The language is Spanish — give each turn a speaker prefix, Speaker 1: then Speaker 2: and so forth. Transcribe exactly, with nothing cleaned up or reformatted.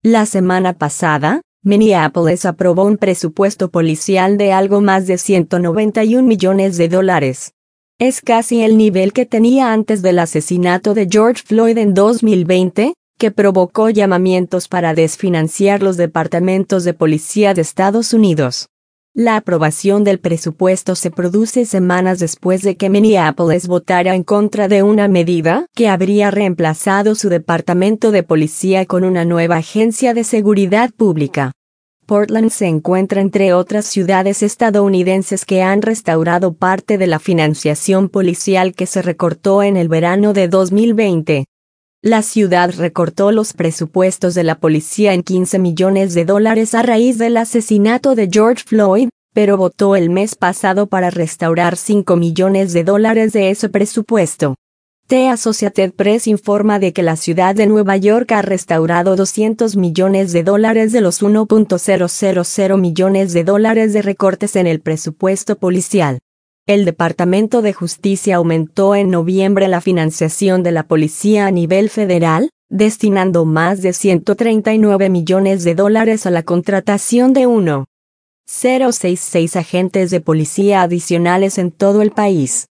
Speaker 1: La semana pasada, Minneapolis aprobó un presupuesto policial de algo más de ciento noventa y un millones de dólares. Es casi el nivel que tenía antes del asesinato de George Floyd en dos mil veinte, que provocó llamamientos para desfinanciar los departamentos de policía de Estados Unidos. La aprobación del presupuesto se produce semanas después de que Minneapolis votara en contra de una medida que habría reemplazado su departamento de policía con una nueva agencia de seguridad pública. Portland se encuentra entre otras ciudades estadounidenses que han restaurado parte de la financiación policial que se recortó en el verano de dos mil veinte. La ciudad recortó los presupuestos de la policía en quince millones de dólares a raíz del asesinato de George Floyd, pero votó el mes pasado para restaurar cinco millones de dólares de ese presupuesto. The Associated Press informa de que la ciudad de Nueva York ha restaurado doscientos millones de dólares de los uno punto cero cero cero millones de dólares de recortes en el presupuesto policial. El Departamento de Justicia aumentó en noviembre la financiación de la policía a nivel federal, destinando más de ciento treinta y nueve millones de dólares a la contratación de uno punto cero sesenta y seis agentes de policía adicionales en todo el país.